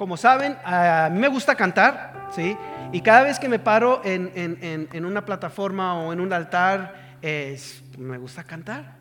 como saben, a mí me gusta cantar, ¿sí? Y cada vez que me paro en una plataforma o en un altar, me gusta cantar.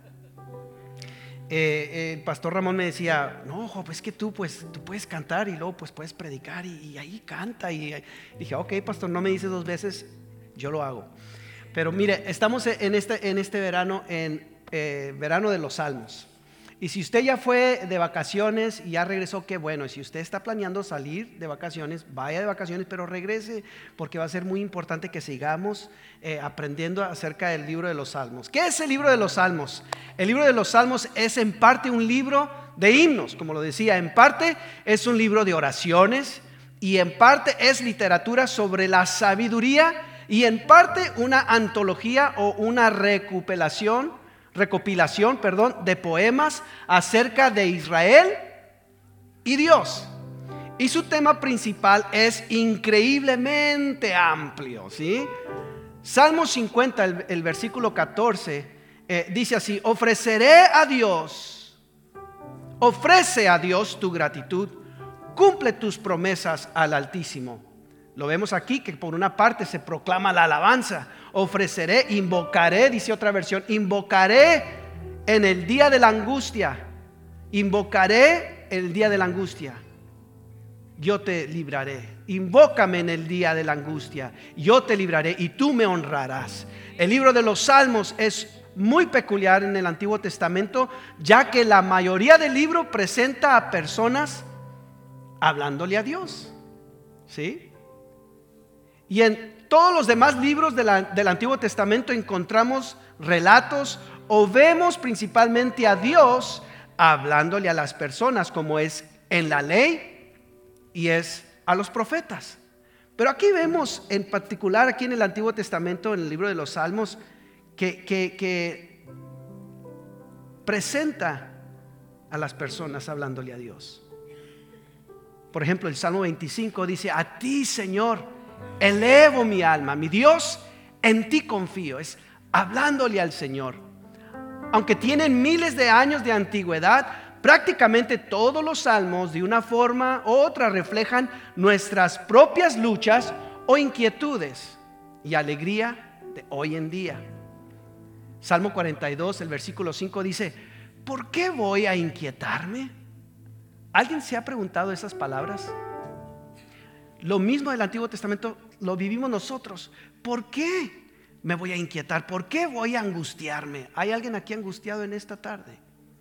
El pastor Ramón me decía, no, pues que tú puedes cantar y luego pues puedes predicar y ahí canta. Y dije, ok, pastor, no me dices 2 veces, yo lo hago. Pero mire, estamos en este verano, verano de los salmos. Y si usted ya fue de vacaciones y ya regresó, qué bueno. Y si usted está planeando salir de vacaciones, vaya de vacaciones, pero regrese, porque va a ser muy importante que sigamos aprendiendo acerca del libro de los salmos. ¿Qué es el libro de los salmos? El libro de los salmos es en parte un libro de himnos, como lo decía. En parte es un libro de oraciones y en parte es literatura sobre la sabiduría y en parte una antología o una recopilación, de poemas acerca de Israel y Dios. Y su tema principal es increíblemente amplio, ¿sí? Salmo 50, el versículo 14, dice así: ofrece a Dios tu gratitud, cumple tus promesas al Altísimo. Lo vemos aquí que por una parte se proclama la alabanza. Ofreceré, invocaré, dice otra versión, invocaré en el día de la angustia. Invocaré en el día de la angustia. Yo te libraré. Invócame en el día de la angustia. Yo te libraré y tú me honrarás. El libro de los Salmos es muy peculiar en el Antiguo Testamento, ya que la mayoría del libro presenta a personas hablándole a Dios, ¿sí? Y en todos los demás libros del Antiguo Testamento encontramos relatos o vemos principalmente a Dios hablándole a las personas, como es en la ley y es a los profetas. Pero aquí vemos en particular aquí en el Antiguo Testamento, en el libro de los Salmos, que presenta a las personas hablándole a Dios. Por ejemplo, el Salmo 25 dice: a ti, Señor, elevo mi alma, mi Dios, en ti confío. Es hablándole al Señor. Aunque tienen miles de años de antigüedad, prácticamente todos los salmos de una forma u otra reflejan nuestras propias luchas o inquietudes y alegría de hoy en día. Salmo 42, el versículo 5 dice: ¿por qué voy a inquietarme? ¿Alguien se ha preguntado esas palabras? Lo mismo del Antiguo Testamento lo vivimos nosotros. ¿Por qué me voy a inquietar? ¿Por qué voy a angustiarme? ¿Hay alguien aquí angustiado en esta tarde?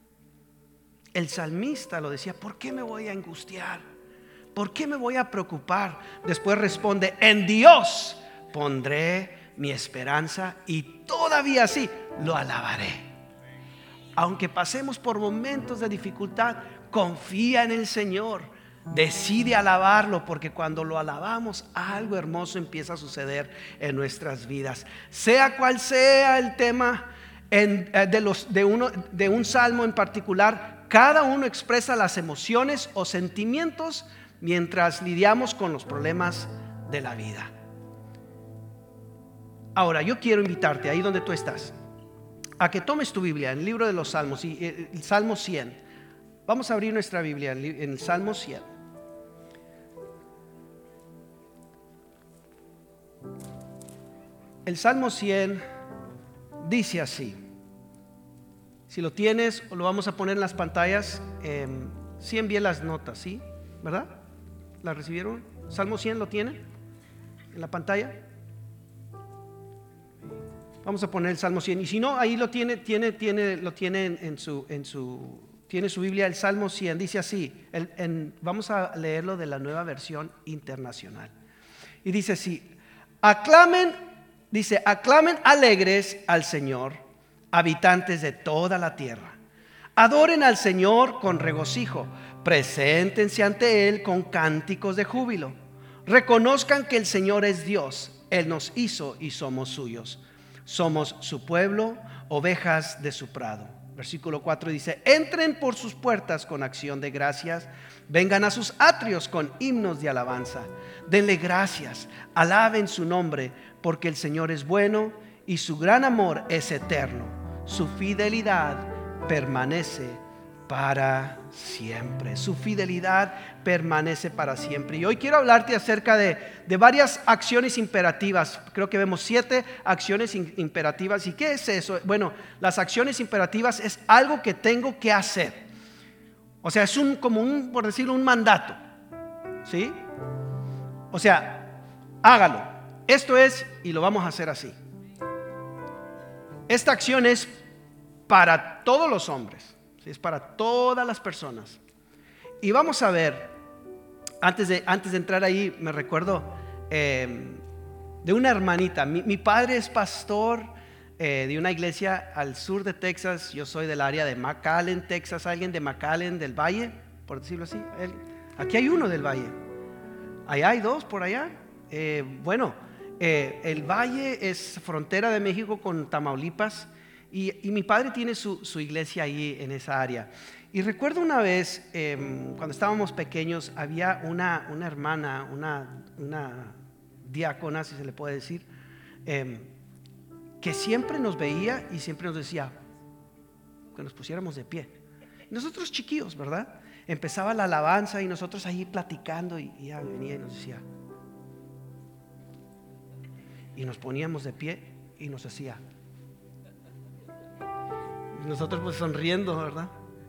El salmista lo decía: ¿por qué me voy a angustiar? ¿Por qué me voy a preocupar? Después responde: en Dios pondré mi esperanza y todavía así lo alabaré. Aunque pasemos por momentos de dificultad, confía en el Señor. Decide alabarlo, porque cuando lo alabamos, algo hermoso empieza a suceder en nuestras vidas. Sea cual sea el tema de un salmo en particular, cada uno expresa las emociones o sentimientos mientras lidiamos con los problemas de la vida. Ahora, yo quiero invitarte ahí donde tú estás a que tomes tu Biblia en el libro de los Salmos, y el Salmo 100. Vamos a abrir nuestra Biblia en el Salmo 100. El Salmo 100 dice así. Si lo tienes, lo vamos a poner en las pantallas. Sí envié las notas, ¿sí? ¿Verdad? ¿La recibieron? Salmo 100, ¿lo tienen en la pantalla? Vamos a poner el Salmo 100. Y si no, ahí lo tiene en su Biblia, el Salmo 100. Dice así. Vamos a leerlo de la Nueva Versión Internacional. Y dice así: aclamen alegres al Señor, habitantes de toda la tierra. Adoren al Señor con regocijo. Preséntense ante Él con cánticos de júbilo. Reconozcan que el Señor es Dios. Él nos hizo y somos suyos. Somos su pueblo, ovejas de su prado. Versículo 4 dice: entren por sus puertas con acción de gracias. Vengan a sus atrios con himnos de alabanza. Denle gracias, alaben su nombre, porque el Señor es bueno y su gran amor es eterno. Su fidelidad permanece para siempre. Su fidelidad permanece para siempre. Y hoy quiero hablarte acerca de varias acciones imperativas. Creo que vemos 7 acciones imperativas. ¿Y qué es eso? Bueno, las acciones imperativas es algo que tengo que hacer. O sea, es por decirlo, un mandato. ¿Sí? O sea, hágalo. Esto es, y lo vamos a hacer así. Esta acción es para todos los hombres. ¿Sí? Es para todas las personas. Y vamos a ver, antes de entrar ahí, me recuerdo de una hermanita. Mi padre es pastor de una iglesia al sur de Texas. Yo soy del área de McAllen, Texas. ¿Alguien de McAllen, del Valle? Por decirlo así. Aquí hay uno del Valle. Allá hay 2 por allá. El Valle es frontera de México con Tamaulipas. Y mi padre tiene su iglesia ahí en esa área. Y recuerdo una vez, cuando estábamos pequeños, había una hermana, una diácona, si se le puede decir, que siempre nos veía y siempre nos decía que nos pusiéramos de pie. Y nosotros chiquillos, ¿verdad? Empezaba la alabanza y nosotros ahí platicando y ella venía y nos decía. Y nos poníamos de pie y nos hacía. Y nosotros pues sonriendo, ¿verdad?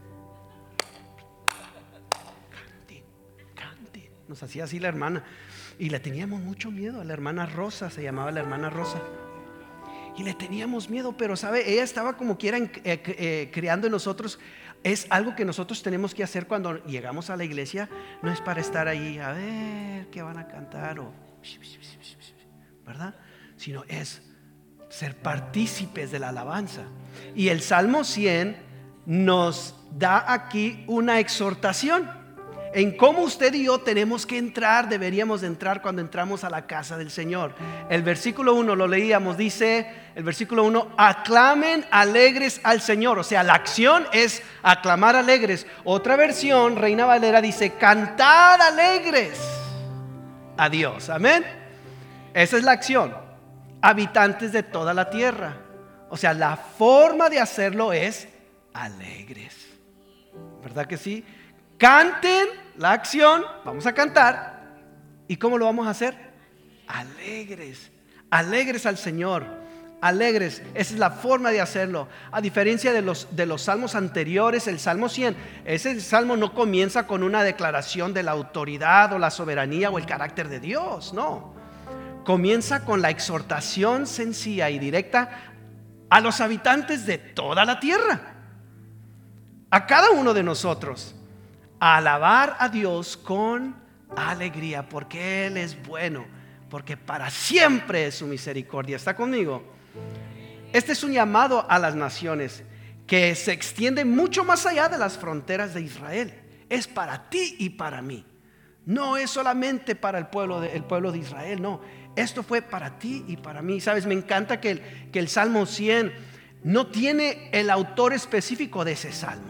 Cante. Nos hacía así la hermana. Y le teníamos mucho miedo a la hermana Rosa, se llamaba la hermana Rosa. Y le teníamos miedo, pero sabe, ella estaba como quiera creando en nosotros. Es algo que nosotros tenemos que hacer cuando llegamos a la iglesia. No es para estar ahí a ver qué van a cantar o ¿verdad? Sino es ser partícipes de la alabanza. Y el Salmo 100 nos da aquí una exhortación en cómo usted y yo tenemos que entrar, deberíamos de entrar cuando entramos a la casa del Señor. El versículo 1 lo leíamos, dice el versículo 1: aclamen alegres al Señor. O sea, la acción es aclamar alegres. Otra versión, Reina Valera, dice cantad alegres a Dios. Amén. Esa es la acción. Habitantes de toda la tierra. O sea, la forma de hacerlo es alegres. ¿Verdad que sí? Canten la acción, vamos a cantar. ¿Y cómo lo vamos a hacer? Alegres, alegres al Señor, alegres. Esa es la forma de hacerlo. A diferencia de los salmos anteriores, el Salmo 100, ese salmo no comienza con una declaración de la autoridad o la soberanía o el carácter de Dios, no. Comienza con la exhortación sencilla y directa a los habitantes de toda la tierra, a cada uno de nosotros, a alabar a Dios con alegría, porque Él es bueno, porque para siempre es su misericordia. ¿Está conmigo? Este es un llamado a las naciones que se extiende mucho más allá de las fronteras de Israel. Es para ti y para mí. No es solamente para el pueblo de Israel, no. Esto fue para ti y para mí. Sabes, me encanta que el Salmo 100 no tiene el autor específico de ese salmo.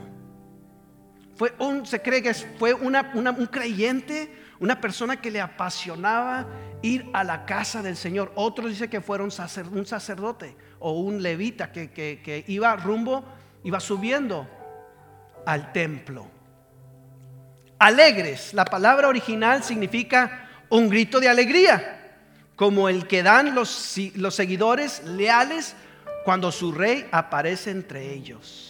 Se cree que fue un creyente, una persona que le apasionaba ir a la casa del Señor. Otros dicen que fuera un sacerdote o un levita que iba subiendo al templo. Alegres, la palabra original significa un grito de alegría, como el que dan los seguidores leales cuando su rey aparece entre ellos.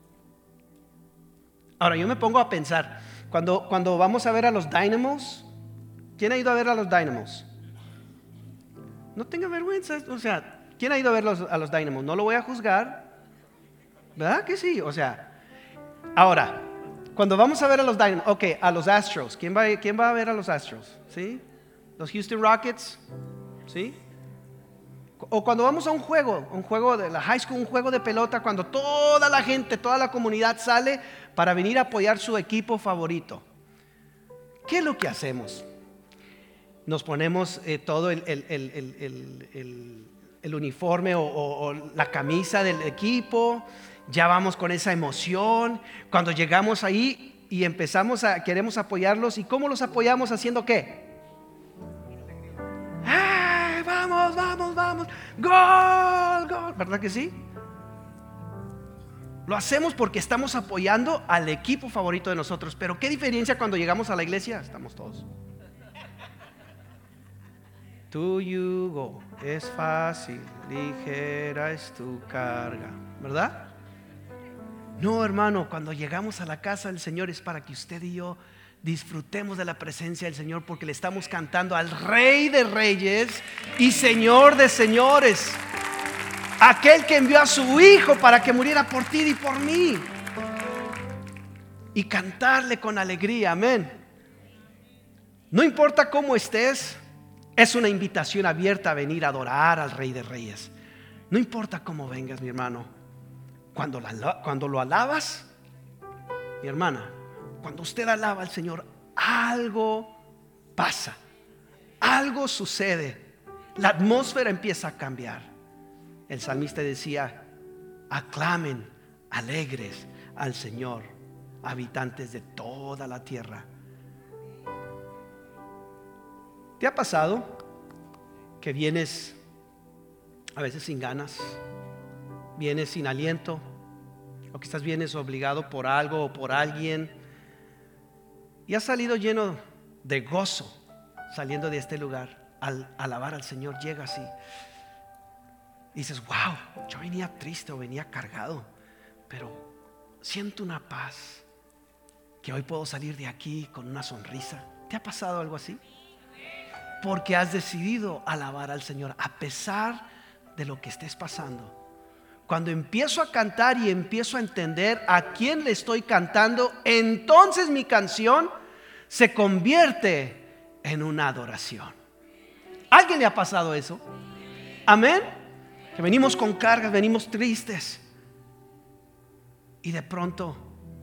Ahora yo me pongo a pensar, cuando vamos a ver a los Dynamos, ¿quién ha ido a ver a los Dynamos? No tenga vergüenza, o sea, ¿quién ha ido a ver a los Dynamos? No lo voy a juzgar, ¿verdad que sí? O sea, ahora, cuando vamos a ver a los Dynamos, a los Astros, ¿quién va a ver a los Astros? ¿Sí? Los Houston Rockets, ¿sí? O cuando vamos a un juego de la high school, un juego de pelota, cuando toda la gente, toda la comunidad sale para venir a apoyar su equipo favorito. ¿Qué es lo que hacemos? Nos ponemos todo el uniforme o la camisa del equipo, ya vamos con esa emoción. Cuando llegamos ahí y queremos apoyarlos, ¿y cómo los apoyamos? ¿Haciendo qué? Vamos, gol, ¿verdad que sí? Lo hacemos porque estamos apoyando al equipo favorito de nosotros. Pero ¿qué diferencia cuando llegamos a la iglesia? Estamos todos. Tu yugo es fácil, ligera es tu carga, ¿verdad? No, hermano, cuando llegamos a la casa del Señor es para que usted y yo disfrutemos de la presencia del Señor, porque le estamos cantando al Rey de Reyes y Señor de Señores, aquel que envió a su Hijo para que muriera por ti y por mí, y cantarle con alegría. Amén. No importa cómo estés, es una invitación abierta a venir a adorar al Rey de Reyes. No importa cómo vengas, mi hermano. Cuando lo alabas, mi hermana, cuando usted alaba al Señor, algo pasa, algo sucede, la atmósfera empieza a cambiar. El salmista decía: aclamen alegres al Señor, habitantes de toda la tierra. ¿Te ha pasado que vienes a veces sin ganas, vienes sin aliento, o quizás vienes obligado por algo o por alguien, y has salido lleno de gozo saliendo de este lugar al alabar al Señor? Llegas y dices: wow, yo venía triste o venía cargado, pero siento una paz que hoy puedo salir de aquí con una sonrisa. ¿Te ha pasado algo así? Porque has decidido alabar al Señor a pesar de lo que estés pasando. Cuando empiezo a cantar y empiezo a entender a quién le estoy cantando, entonces mi canción se convierte en una adoración. ¿A alguien le ha pasado eso? Amén. Que venimos con cargas, venimos tristes, y de pronto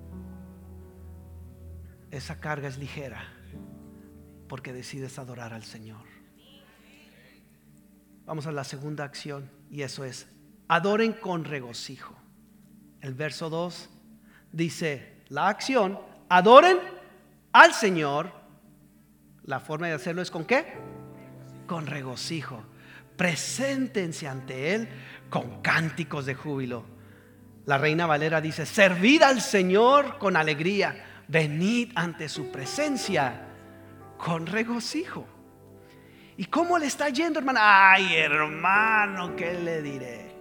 esa carga es ligera porque decides adorar al Señor. Vamos a la segunda acción, y eso es: adoren con regocijo. El verso 2 dice la acción: adoren al Señor. La forma de hacerlo es ¿con qué? Con regocijo. Preséntense ante Él con cánticos de júbilo. La Reina Valera dice: servid al Señor con alegría, venid ante su presencia con regocijo. ¿Y cómo le está yendo, hermana? Ay, hermano, ¿qué le diré?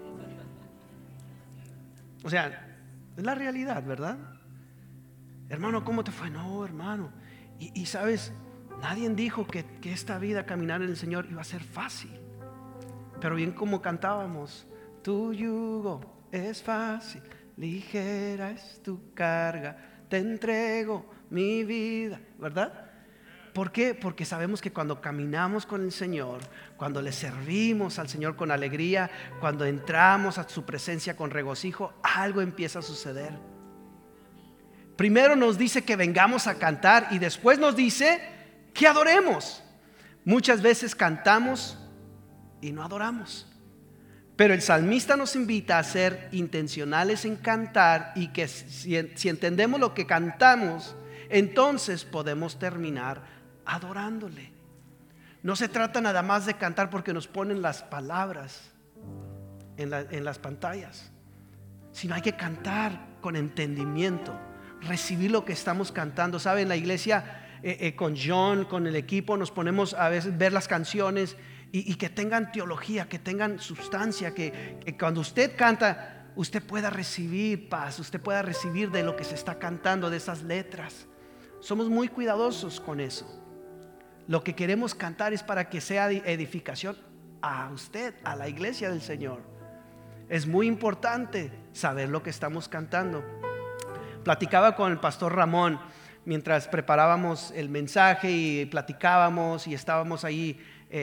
O sea, es la realidad, ¿verdad? Hermano, ¿cómo te fue? No, hermano. Y sabes, nadie dijo que esta vida, caminar en el Señor, iba a ser fácil. Pero bien como cantábamos: tu yugo es fácil, ligera es tu carga, te entrego mi vida, ¿verdad? ¿Por qué? Porque sabemos que cuando caminamos con el Señor, cuando le servimos al Señor con alegría, cuando entramos a su presencia con regocijo, algo empieza a suceder. Primero nos dice que vengamos a cantar, y después nos dice que adoremos. Muchas veces cantamos y no adoramos, pero el salmista nos invita a ser intencionales en cantar, y que si entendemos lo que cantamos, entonces podemos terminar adorándole. No se trata nada más de cantar porque nos ponen las palabras en las pantallas, sino hay que cantar con entendimiento, recibir lo que estamos cantando. ¿Saben? En la iglesia, con John, con el equipo, nos ponemos a veces ver las canciones y que tengan teología, que tengan sustancia, que cuando usted canta, usted pueda recibir paz, usted pueda recibir de lo que se está cantando, de esas letras. Somos muy cuidadosos con eso. Lo que queremos cantar es para que sea edificación a usted, a la iglesia del Señor. Es muy importante saber lo que estamos cantando. Platicaba con el pastor Ramón mientras preparábamos el mensaje, y platicábamos y estábamos ahí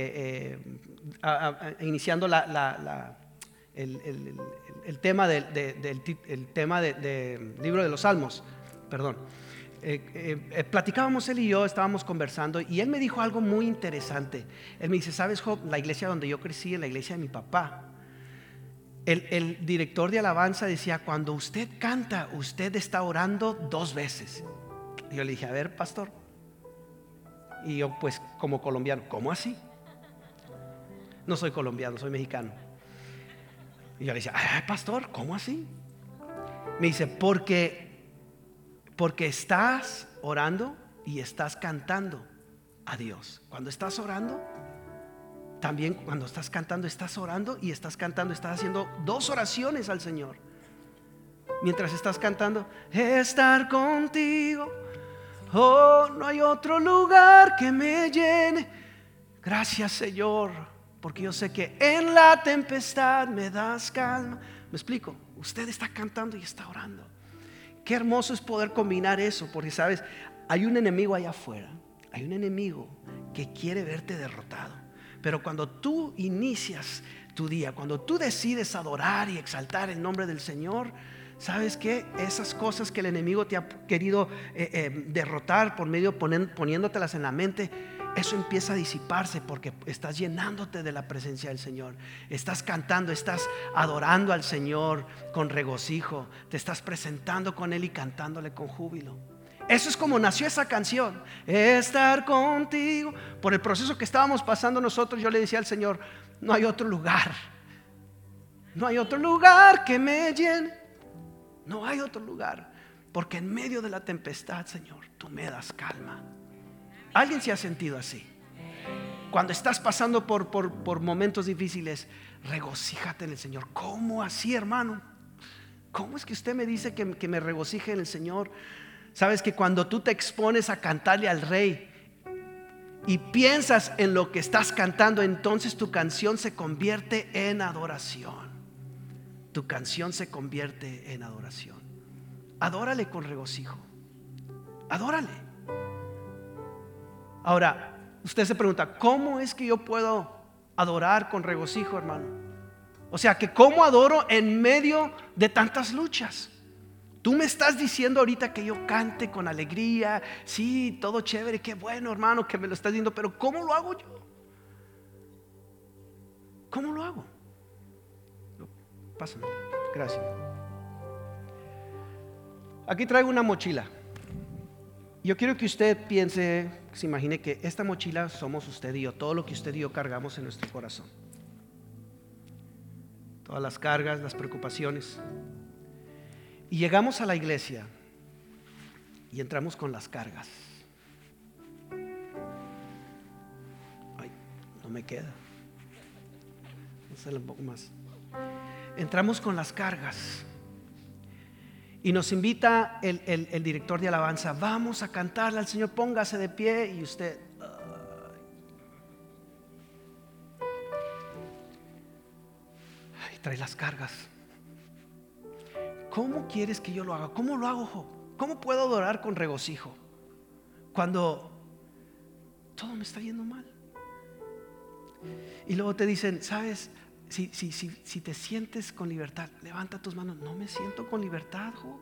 iniciando el tema del libro de los Salmos. Perdón. Platicábamos él y yo, estábamos conversando, y él me dijo algo muy interesante. Él me dice: ¿sabes, Job? La iglesia donde yo crecí, en la iglesia de mi papá, el director de alabanza decía: cuando usted canta, usted está orando 2 veces. Y yo le dije: a ver, pastor. Y yo, pues, como colombiano: ¿cómo así? No soy colombiano, soy mexicano. Y yo le decía: ay, pastor, ¿cómo así? Me dice, porque estás orando y estás cantando a Dios. Cuando estás orando, también cuando estás cantando, estás orando y estás cantando, estás haciendo dos oraciones al Señor. Mientras estás cantando, estar contigo, oh, no hay otro lugar que me llene. Gracias, Señor, porque yo sé que en la tempestad me das calma. ¿Me explico? Usted está cantando y está orando. Qué hermoso es poder combinar eso, porque sabes, hay un enemigo allá afuera, hay un enemigo que quiere verte derrotado. Pero cuando tú inicias tu día, cuando tú decides adorar y exaltar el nombre del Señor, ¿sabes qué? Esas cosas que el enemigo te ha querido derrotar por medio poniéndotelas en la mente, eso empieza a disiparse porque estás llenándote de la presencia del Señor. Estás cantando, estás adorando al Señor con regocijo, te estás presentando con Él y cantándole con júbilo. Eso es como nació esa canción, estar contigo. Por el proceso que estábamos pasando nosotros, yo le decía al Señor, no hay otro lugar, no hay otro lugar que me llene. No hay otro lugar, porque en medio de la tempestad, Señor, tú me das calma. ¿Alguien se ha sentido así? Cuando estás pasando por momentos difíciles, regocíjate en el Señor. ¿Cómo así, hermano? ¿Cómo es que usted me dice que me regocije en el Señor? Sabes que cuando tú te expones a cantarle al Rey y piensas en lo que estás cantando, entonces tu canción se convierte en adoración. Tu canción se convierte en adoración. Adórale con regocijo. Adórale. Ahora, usted se pregunta, ¿cómo es que yo puedo adorar con regocijo, hermano? O sea, que ¿cómo adoro en medio de tantas luchas? Tú me estás diciendo ahorita que yo cante con alegría. Sí, todo chévere, qué bueno, hermano, que me lo estás diciendo. Pero ¿cómo lo hago yo? ¿Cómo lo hago? Pásame, gracias. Aquí traigo una mochila. Yo quiero que usted piense, se imagine que esta mochila somos usted y yo. Todo lo que usted y yo cargamos en nuestro corazón. Todas las cargas, las preocupaciones. Y llegamos a la iglesia y entramos con las cargas. Ay, no me queda. Vamos a hacerlo un poco más. Entramos con las cargas y nos invita el director de alabanza, vamos a cantarle al Señor, póngase de pie. Y usted trae las cargas. ¿Cómo quieres que yo lo haga? ¿Cómo lo hago, Job? ¿Cómo puedo adorar con regocijo cuando todo me está yendo mal? Y luego te dicen, ¿sabes? Si te sientes con libertad, levanta tus manos. No me siento con libertad, Job.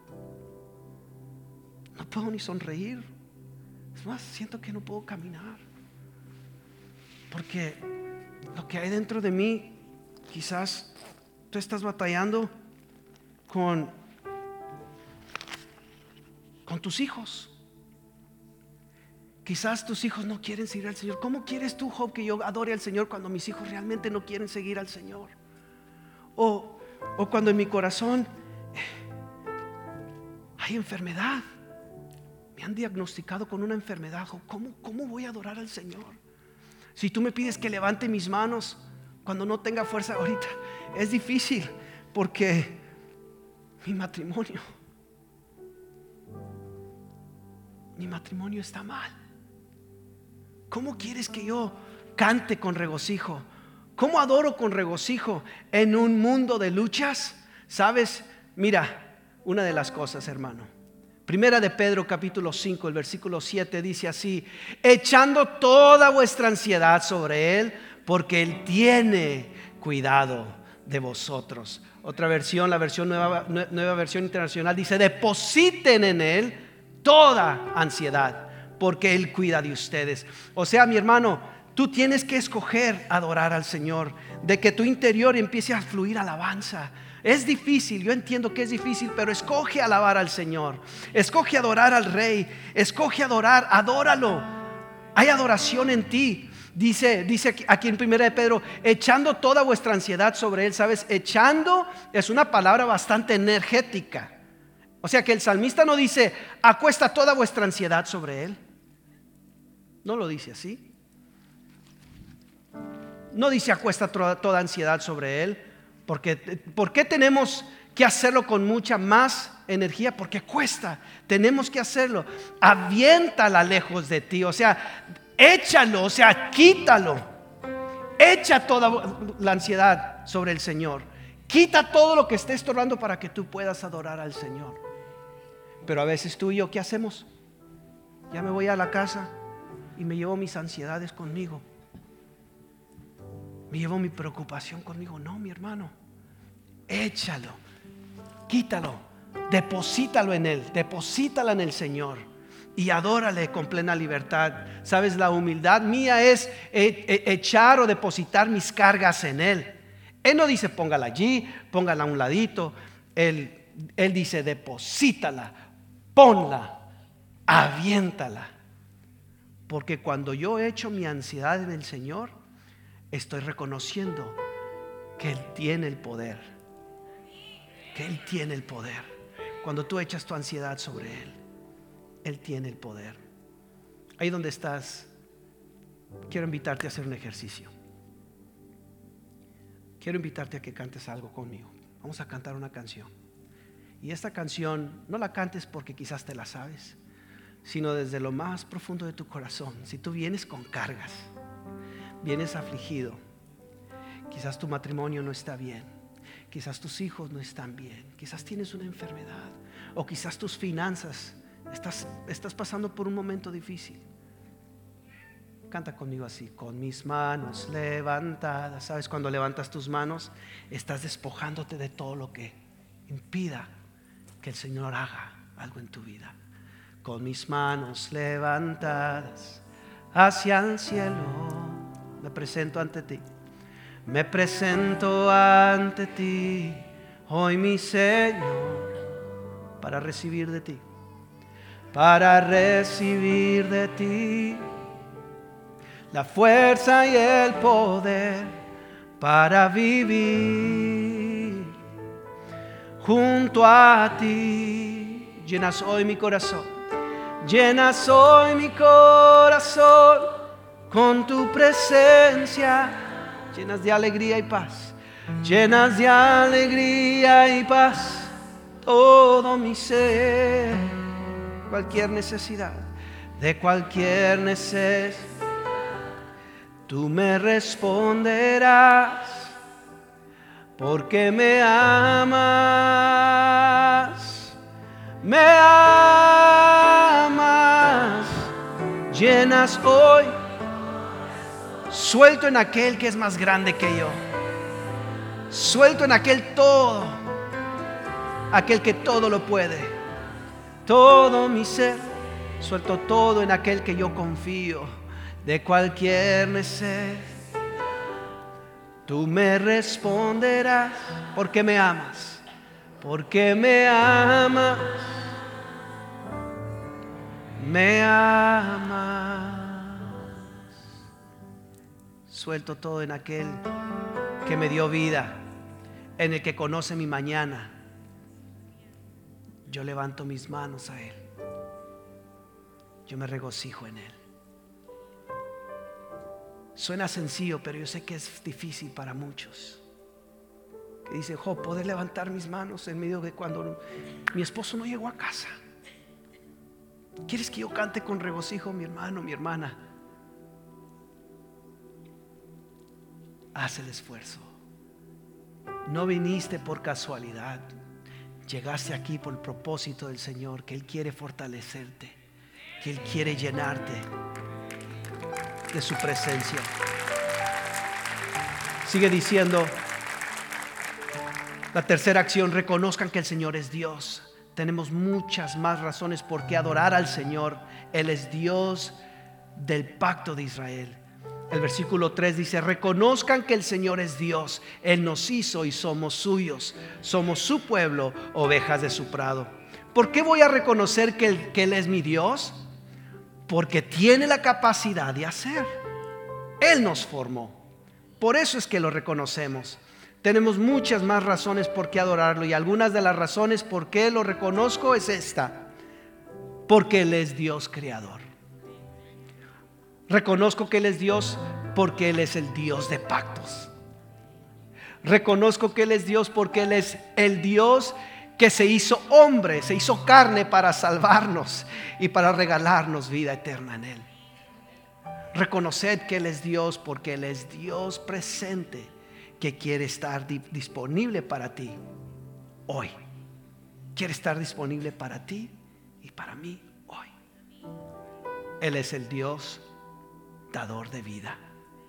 No puedo ni sonreír. Es más, siento que no puedo caminar, porque lo que hay dentro de mí, quizás tú estás batallando con tus hijos. Quizás tus hijos no quieren seguir al Señor. ¿Cómo quieres tú, Job, que yo adore al Señor cuando mis hijos realmente no quieren seguir al Señor? O cuando en mi corazón hay enfermedad. Me han diagnosticado con una enfermedad, Job. ¿Cómo voy a adorar al Señor? Si tú me pides que levante mis manos cuando no tenga fuerza ahorita, es difícil porque mi matrimonio está mal. ¿Cómo quieres que yo cante con regocijo? ¿Cómo adoro con regocijo en un mundo de luchas? ¿Sabes? Mira, una de las cosas, hermano. Primera de Pedro capítulo 5, el versículo 7 dice así: echando toda vuestra ansiedad sobre Él, porque Él tiene cuidado de vosotros. Otra versión, la versión nueva versión internacional, dice: depositen en Él toda ansiedad, porque Él cuida de ustedes. O sea, mi hermano, tú tienes que escoger adorar al Señor, de que tu interior empiece a fluir alabanza. Es difícil, yo entiendo que es difícil, pero escoge alabar al Señor, escoge adorar al Rey, escoge adorar, adóralo. Hay adoración en ti. Dice aquí en primera de Pedro, echando toda vuestra ansiedad sobre Él. ¿Sabes? Echando es una palabra bastante energética. O sea que el salmista no dice: acuesta toda vuestra ansiedad sobre Él. No lo dice así. No dice acuesta toda ansiedad sobre Él. ¿Por qué tenemos que hacerlo con mucha más energía? Porque cuesta. Tenemos que hacerlo. Aviéntala lejos de ti. O sea, échalo, o sea, quítalo. Echa toda la ansiedad sobre el Señor. Quita todo lo que esté estorbando para que tú puedas adorar al Señor. Pero a veces tú y yo, ¿qué hacemos? Ya me voy a la casa y me llevo mis ansiedades conmigo. Me llevo mi preocupación conmigo. No, mi hermano, échalo, quítalo, deposítalo en Él, deposítala en el Señor y adórale con plena libertad. Sabes, la humildad mía es echar o depositar mis cargas en Él. Él no dice póngala allí, póngala a un ladito. Él dice deposítala, ponla, aviéntala. Porque cuando yo echo mi ansiedad en el Señor, estoy reconociendo que Él tiene el poder. Que Él tiene el poder. Cuando tú echas tu ansiedad sobre Él, Él tiene el poder. Ahí donde estás, quiero invitarte a hacer un ejercicio. Quiero invitarte a que cantes algo conmigo. Vamos a cantar una canción. Y esta canción no la cantes porque quizás te la sabes, sino desde lo más profundo de tu corazón. Si tú vienes con cargas, vienes afligido, quizás tu matrimonio no está bien, quizás tus hijos no están bien, quizás tienes una enfermedad, o quizás tus finanzas, estás pasando por un momento difícil. Canta conmigo así: con mis manos levantadas. ¿Sabes? Cuando levantas tus manos, estás despojándote de todo lo que impida que el Señor haga algo en tu vida. Con mis manos levantadas hacia el cielo, me presento ante ti. Me presento ante ti hoy, mi Señor, para recibir de ti, para recibir de ti la fuerza y el poder para vivir junto a ti. Llenas hoy mi corazón, llenas hoy mi corazón con tu presencia. Llenas de alegría y paz, llenas de alegría y paz todo mi ser. Cualquier necesidad, de cualquier necesidad, tú me responderás, porque me amas, me amas. Llenas hoy, suelto en aquel que es más grande que yo, suelto en aquel todo, aquel que todo lo puede, todo mi ser, suelto todo en aquel que yo confío. De cualquier necesidad, tú me responderás, porque me amas, porque me amas, me amas. Suelto todo en aquel que me dio vida, en el que conoce mi mañana. Yo levanto mis manos a Él, yo me regocijo en Él. Suena sencillo, pero yo sé que es difícil para muchos. Que dicen: poder levantar mis manos en medio de cuando mi esposo no llegó a casa. ¿Quieres que yo cante con regocijo, mi hermano, mi hermana? Haz el esfuerzo. No viniste por casualidad. Llegaste aquí por el propósito del Señor, que Él quiere fortalecerte, que Él quiere llenarte de su presencia. Sigue diciendo la tercera acción: reconozcan que el Señor es Dios. Tenemos muchas más razones por qué adorar al Señor. Él es Dios del pacto de Israel. El versículo 3 dice: reconozcan que el Señor es Dios. Él nos hizo y somos suyos. Somos su pueblo, ovejas de su prado. ¿Por qué voy a reconocer que Él es mi Dios? Porque tiene la capacidad de hacer. Él nos formó. Por eso es que lo reconocemos. Tenemos muchas más razones por qué adorarlo, y algunas de las razones por qué lo reconozco es esta: porque Él es Dios creador. Reconozco que Él es Dios porque Él es el Dios de pactos. Reconozco que Él es Dios porque Él es el Dios que se hizo hombre, se hizo carne para salvarnos y para regalarnos vida eterna en Él. Reconoced que Él es Dios porque Él es Dios presente, que quiere estar disponible para ti hoy. Quiere estar disponible para ti y para mí hoy. Él es el Dios dador de vida.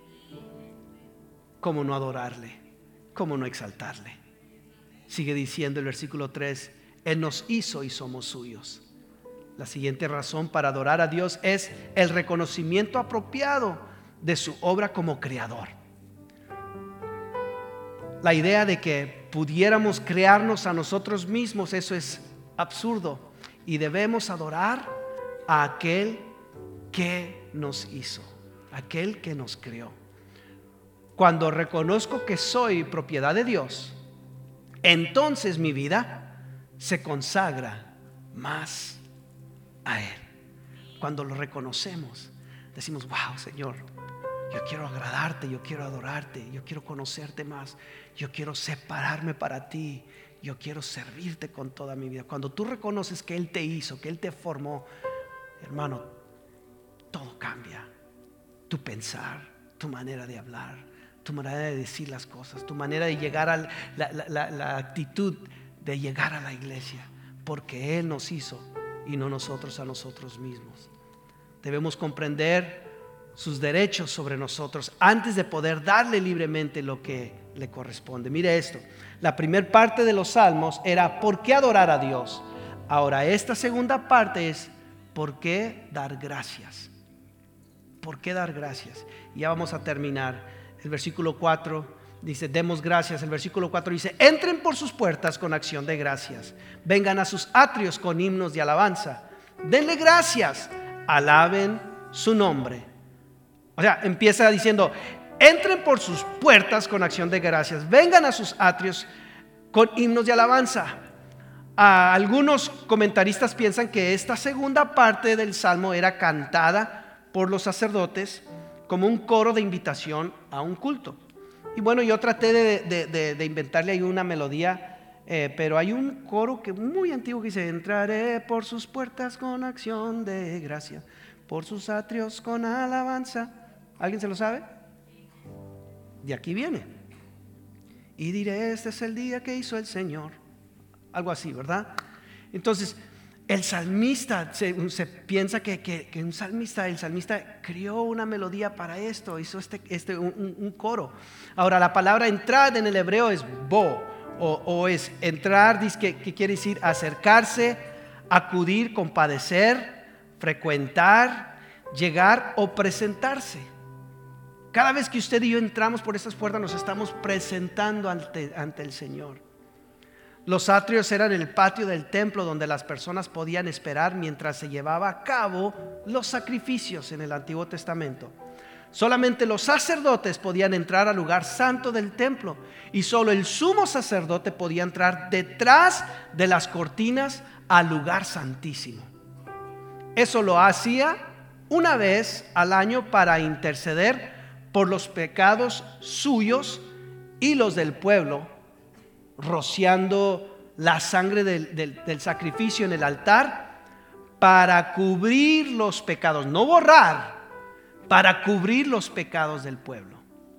¿Cómo no adorarle? ¿Cómo no exaltarle? Sigue diciendo el versículo 3: Él nos hizo y somos suyos. La siguiente razón para adorar a Dios es el reconocimiento apropiado de su obra como creador. La idea de que pudiéramos crearnos a nosotros mismos, eso es absurdo, y debemos adorar a aquel que nos hizo, aquel que nos creó. Cuando reconozco que soy propiedad de Dios, entonces mi vida se consagra más a Él. Cuando lo reconocemos, decimos: wow, Señor, yo quiero agradarte, yo quiero adorarte, yo quiero conocerte más, yo quiero separarme para ti, yo quiero servirte con toda mi vida. Cuando tú reconoces que Él te hizo, que Él te formó, hermano, todo cambia. Tu pensar, tu manera de hablar, tu manera de decir las cosas, tu manera de llegar a la actitud de llegar a la iglesia, porque Él nos hizo y no nosotros a nosotros mismos. Debemos comprender sus derechos sobre nosotros antes de poder darle libremente lo que le corresponde. Mire esto: la primera parte de los salmos era ¿por qué adorar a Dios? Ahora esta segunda parte es ¿por qué dar gracias? ¿Por qué dar gracias? Y ya vamos a terminar. El versículo 4 dice: demos gracias. El versículo 4 dice: entren por sus puertas con acción de gracias, vengan a sus atrios con himnos de alabanza, denle gracias, alaben su nombre. O sea, empieza diciendo: entren por sus puertas con acción de gracias, vengan a sus atrios con himnos de alabanza. Algunos comentaristas piensan que esta segunda parte del salmo era cantada por los sacerdotes como un coro de invitación a un culto. Y bueno, yo traté de inventarle ahí una melodía, pero hay un coro que muy antiguo que dice: entraré por sus puertas con acción de gracia, por sus atrios con alabanza. ¿Alguien se lo sabe? De aquí viene: y diré, este es el día que hizo el Señor. Algo así, ¿verdad? Entonces el salmista se piensa que el salmista creó una melodía para esto, hizo un coro. Ahora, la palabra entrar en el hebreo es bo, o es entrar, dice que quiere decir acercarse, acudir, compadecer, frecuentar, llegar o presentarse. Cada vez que usted y yo entramos por estas puertas, nos estamos presentando ante el Señor. Los atrios eran el patio del templo donde las personas podían esperar mientras se llevaba a cabo los sacrificios en el Antiguo Testamento. Solamente los sacerdotes podían entrar al lugar santo del templo, y solo el sumo sacerdote podía entrar detrás de las cortinas al lugar santísimo. Eso lo hacía una vez al año para interceder por los pecados suyos y los del pueblo, rociando la sangre del sacrificio en el altar para cubrir los pecados, no borrar, para cubrir los pecados del pueblo.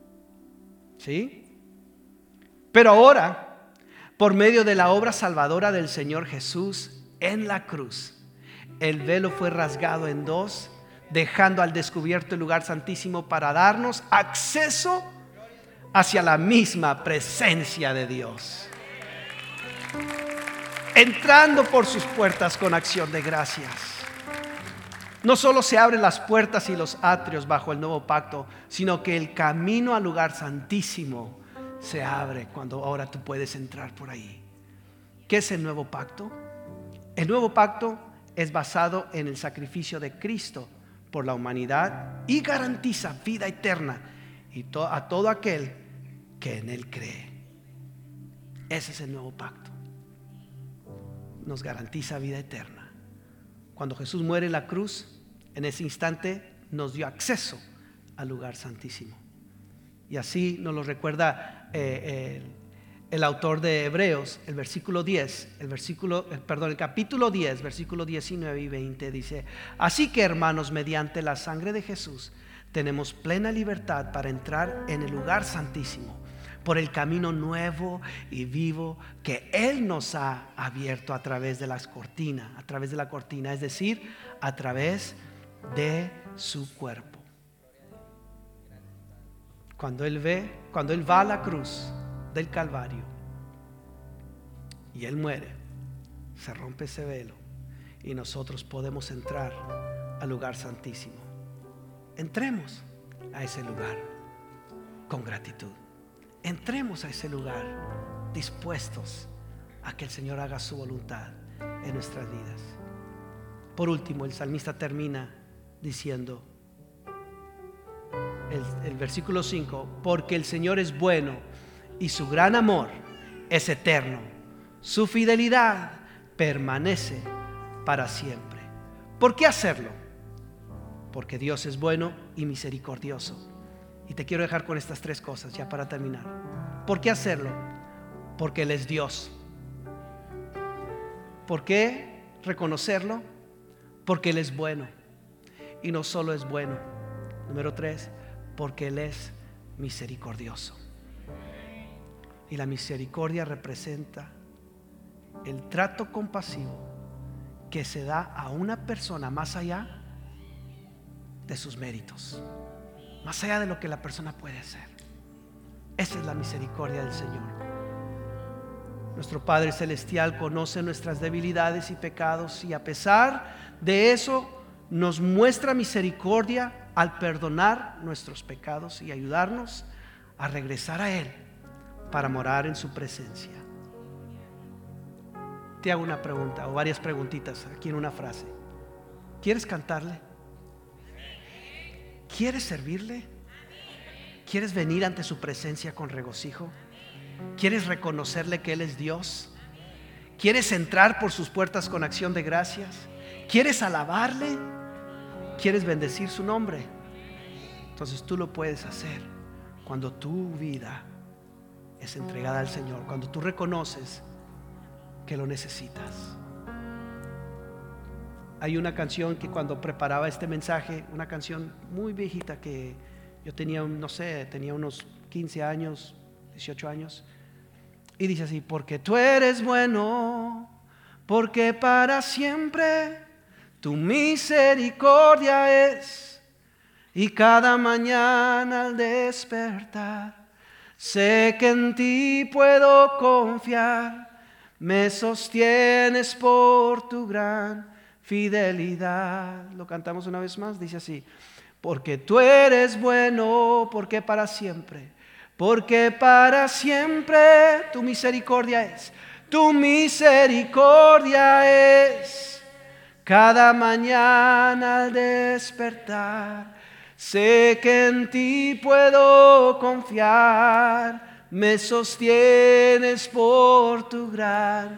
¿Sí? Pero ahora, por medio de la obra salvadora del Señor Jesús en la cruz, el velo fue rasgado en dos, dejando al descubierto el lugar santísimo para darnos acceso hacia la misma presencia de Dios. Entrando por sus puertas con acción de gracias. No solo se abren las puertas y los atrios bajo el nuevo pacto, sino que el camino al lugar santísimo se abre cuando ahora tú puedes entrar por ahí. ¿Qué es el nuevo pacto? El nuevo pacto es basado en el sacrificio de Cristo por la humanidad y garantiza vida eterna a todo aquel que en Él cree. Ese es el nuevo pacto. Nos garantiza vida eterna. Cuando Jesús muere en la cruz, en ese instante nos dio acceso al lugar santísimo. Y así nos lo recuerda el autor de Hebreos, el capítulo 10, versículo 19 y 20 dice: así que, hermanos, mediante la sangre de Jesús tenemos plena libertad para entrar en el lugar santísimo por el camino nuevo y vivo que Él nos ha abierto a través de la cortina, es decir, a través de su cuerpo. Cuando Él va a la cruz del Calvario y Él muere, se rompe ese velo y nosotros podemos entrar al lugar santísimo. Entremos a ese lugar con gratitud. Entremos a ese lugar dispuestos a que el Señor haga su voluntad en nuestras vidas. Por último, el salmista termina diciendo, el versículo 5: porque el Señor es bueno y su gran amor es eterno, su fidelidad permanece para siempre. ¿Por qué hacerlo? Porque Dios es bueno y misericordioso. Y te quiero dejar con estas tres cosas ya para terminar. ¿Por qué hacerlo? Porque Él es Dios. ¿Por qué reconocerlo? Porque Él es bueno. Y no solo es bueno. Número 3, porque Él es misericordioso. Y la misericordia representa el trato compasivo que se da a una persona más allá de sus méritos, más allá de lo que la persona puede hacer. Esa es la misericordia del Señor. Nuestro Padre Celestial conoce nuestras debilidades y pecados, y a pesar de eso nos muestra misericordia al perdonar nuestros pecados y ayudarnos a regresar a Él para morar en su presencia. Te hago una pregunta o varias preguntitas aquí en una frase. ¿Quieres cantarle? ¿Quieres servirle? ¿Quieres venir ante su presencia con regocijo? ¿Quieres reconocerle que Él es Dios? ¿Quieres entrar por sus puertas con acción de gracias? ¿Quieres alabarle? ¿Quieres bendecir su nombre? Entonces tú lo puedes hacer cuando tu vida es entregada al Señor, cuando tú reconoces que lo necesitas. Hay una canción que cuando preparaba este mensaje, una canción muy viejita que yo tenía, no sé, tenía unos 15 años, 18 años, y dice así: porque tú eres bueno, porque para siempre tu misericordia es, y cada mañana al despertar sé que en ti puedo confiar, me sostienes por tu gran fidelidad. Lo cantamos una vez más, dice así: porque tú eres bueno, porque para siempre tu misericordia es, tu misericordia es, cada mañana al despertar sé que en ti puedo confiar, me sostienes por tu gran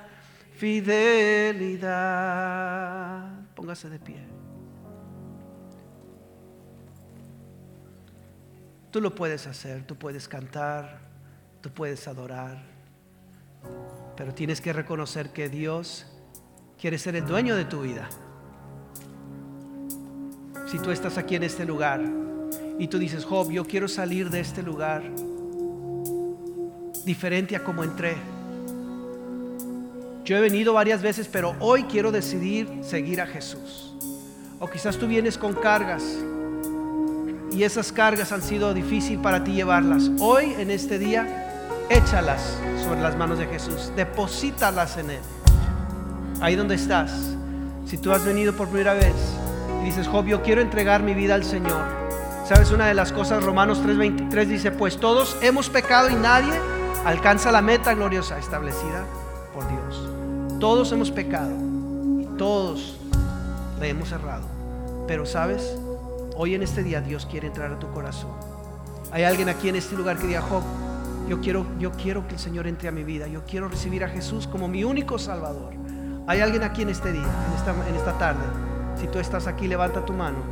fidelidad. Póngase de pie. Tú lo puedes hacer, tú puedes cantar, tú puedes adorar, pero tienes que reconocer que Dios quiere ser el dueño de tu vida. Si tú estás aquí en este lugar y tú dices: Job, yo quiero salir de este lugar diferente a como entré. Yo he venido varias veces, pero hoy quiero decidir seguir a Jesús. O quizás tú vienes con cargas y esas cargas han sido difíciles para ti llevarlas. Hoy, en este día, échalas sobre las manos de Jesús, deposítalas en Él. Ahí donde estás, si tú has venido por primera vez y dices: Job, yo quiero entregar mi vida al Señor. ¿Sabes una de las cosas? Romanos 3:23 dice: pues todos hemos pecado y nadie alcanza la meta gloriosa establecida por Dios. Todos hemos pecado y todos le hemos errado. Pero ¿sabes? Hoy en este día Dios quiere entrar a tu corazón. Hay alguien aquí en este lugar que diga: Job, Yo quiero que el Señor entre a mi vida. Yo quiero recibir a Jesús como mi único Salvador. ¿Hay alguien aquí en este día, en esta tarde? Si tú estás aquí, levanta tu mano.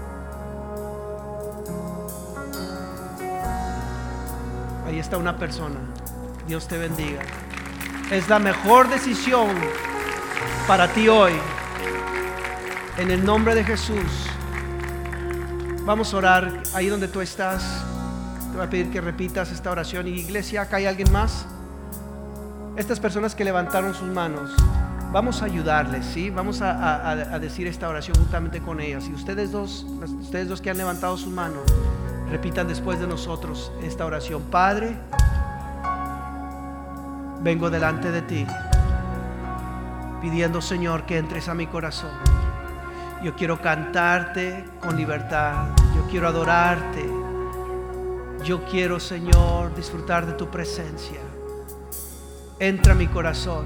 Ahí está una persona. Dios te bendiga. Es la mejor decisión para ti hoy. En el nombre de Jesús. Vamos a orar ahí donde tú estás. Te voy a pedir que repitas esta oración. Y iglesia, acá hay alguien más. Estas personas que levantaron sus manos, vamos a ayudarles, ¿sí? Vamos a decir esta oración juntamente con ellas. Y ustedes dos que han levantado sus manos, repitan después de nosotros esta oración. Padre, vengo delante de ti, pidiendo, Señor, que entres a mi corazón. Yo quiero cantarte con libertad. Yo quiero adorarte. Yo quiero, Señor, disfrutar de tu presencia. Entra a mi corazón.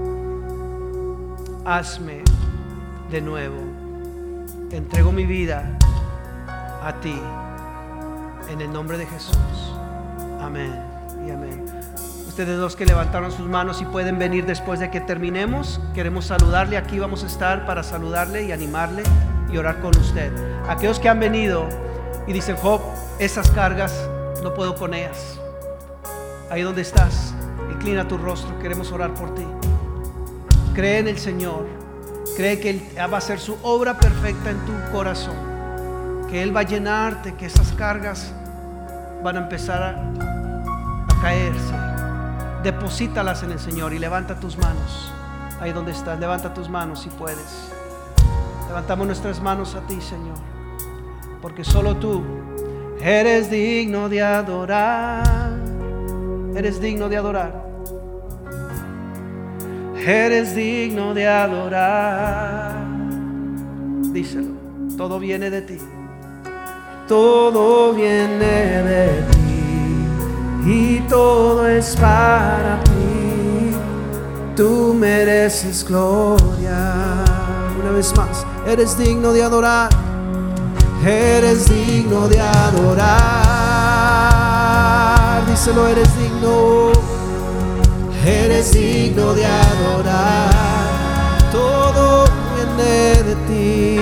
Hazme de nuevo. Entrego mi vida a ti. En el nombre de Jesús. Amén y amén. Ustedes dos que levantaron sus manos y pueden venir después de que terminemos. Queremos saludarle. Aquí vamos a estar para saludarle y animarle y orar con usted. Aquellos que han venido y dicen, Job, esas cargas no puedo con ellas. Ahí donde estás, inclina tu rostro. Queremos orar por ti. Cree en el Señor. Cree que Él va a hacer su obra perfecta en tu corazón. Que Él va a llenarte. Que esas cargas van a empezar a caerse. Deposítalas en el Señor y levanta tus manos. Ahí donde estás, levanta tus manos si puedes. Levantamos nuestras manos a ti, Señor, porque solo tú eres digno de adorar. Eres digno de adorar. Eres digno de adorar. Díselo. Todo viene de ti. Todo viene de ti. Y todo es para ti. Tú mereces gloria. Una vez más, eres digno de adorar. Eres digno de adorar. Díselo, eres digno. Eres digno de adorar. Todo viene de ti.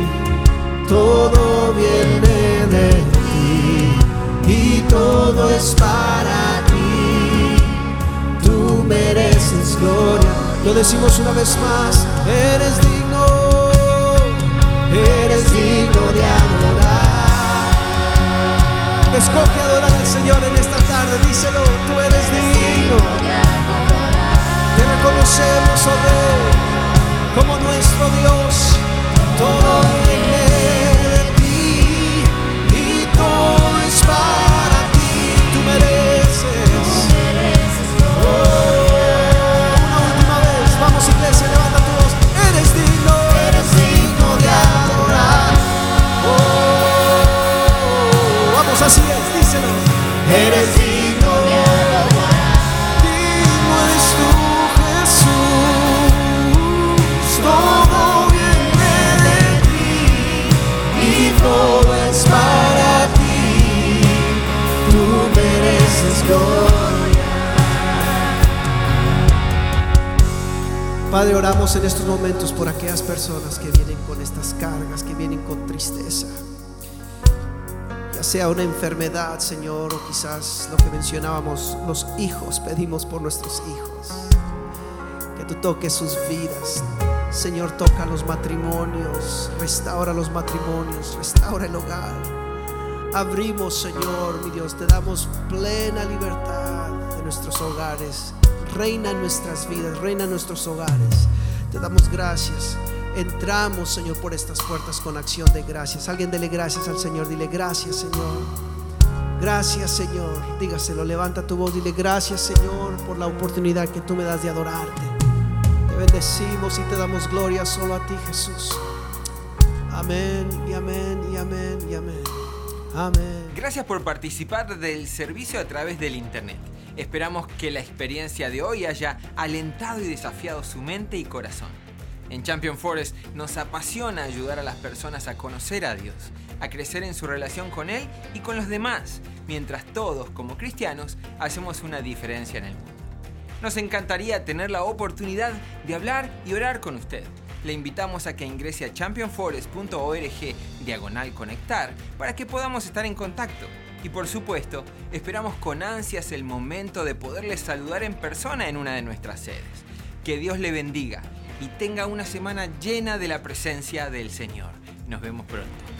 Todo viene de ti. Y todo es para ti. Tú mereces gloria. Lo decimos una vez más. Eres digno. Eres digno de adorar. Escoge adorar al Señor en esta tarde. Díselo, tú eres digno. Te reconocemos, oh Rey, como nuestro Dios. Todo viene de ti. Y todo es para ti. Tú mereces. Oh, una última vez. Vamos, iglesia, levanta tu voz. Eres digno. Eres digno de adorar. Oh, vamos, así es, díselo. Eres digno de adorar. Digno eres tú, Jesús. Todo viene de ti. Y todo es para ti. Tú mereces gloria. Padre, oramos en estos momentos por aquellas personas que vienen con estas cargas, que vienen con tristeza, ya sea una enfermedad, Señor, o quizás lo que mencionábamos, los hijos. Pedimos por nuestros hijos, que tú toques sus vidas, Señor. Toca los matrimonios, restaura los matrimonios, restaura el hogar. Abrimos, Señor, mi Dios, te damos plena libertad de nuestros hogares. Reina en nuestras vidas, reina en nuestros hogares. Te damos gracias. Entramos, Señor, por estas puertas con acción de gracias. Alguien dele gracias al Señor. Dile gracias, Señor. Gracias, Señor. Dígaselo, levanta tu voz. Dile gracias, Señor, por la oportunidad que tú me das de adorarte. Te bendecimos y te damos gloria solo a ti, Jesús. Amén y amén y amén y amén. Amén. Gracias por participar del servicio a través del internet. Esperamos que la experiencia de hoy haya alentado y desafiado su mente y corazón. En Champion Forest nos apasiona ayudar a las personas a conocer a Dios, a crecer en su relación con Él y con los demás, mientras todos, como cristianos, hacemos una diferencia en el mundo. Nos encantaría tener la oportunidad de hablar y orar con usted. Le invitamos a que ingrese a championforest.org/conectar para que podamos estar en contacto. Y por supuesto, esperamos con ansias el momento de poderles saludar en persona en una de nuestras sedes. Que Dios le bendiga y tenga una semana llena de la presencia del Señor. Nos vemos pronto.